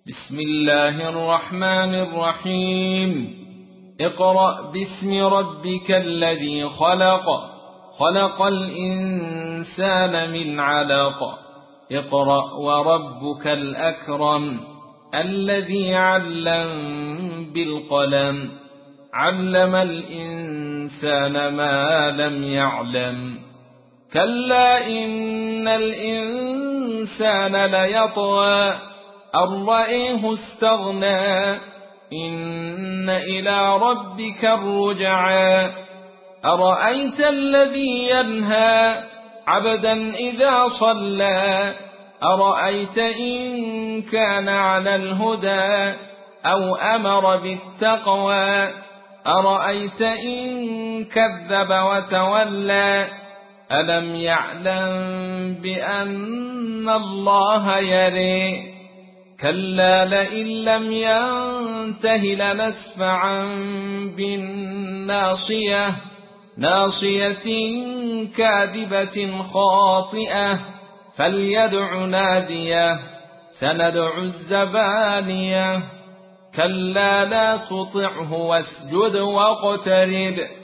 بسم الله الرحمن الرحيم. اقرأ باسم ربك الذي خلق، خلق الإنسان من علق. اقرأ وربك الأكرم الذي علم بالقلم، علم الإنسان ما لم يعلم. كلا إن الإنسان ليطغى أن رآه استغنى، إن إلى ربك الرجعى. أرأيت الذي ينهى عبدا إذا صلى، أرأيت إن كان على الهدى أو أمر بالتقوى، أرأيت إن كذب وتولى. ألم يعلم بأن الله يرى. كلا لئن لم ينته لنسفعا بالناصية، ناصية كاذبة خاطئة، فليدع ناديه سندع الزبانية. كلا لا تطعه واسجد واقترب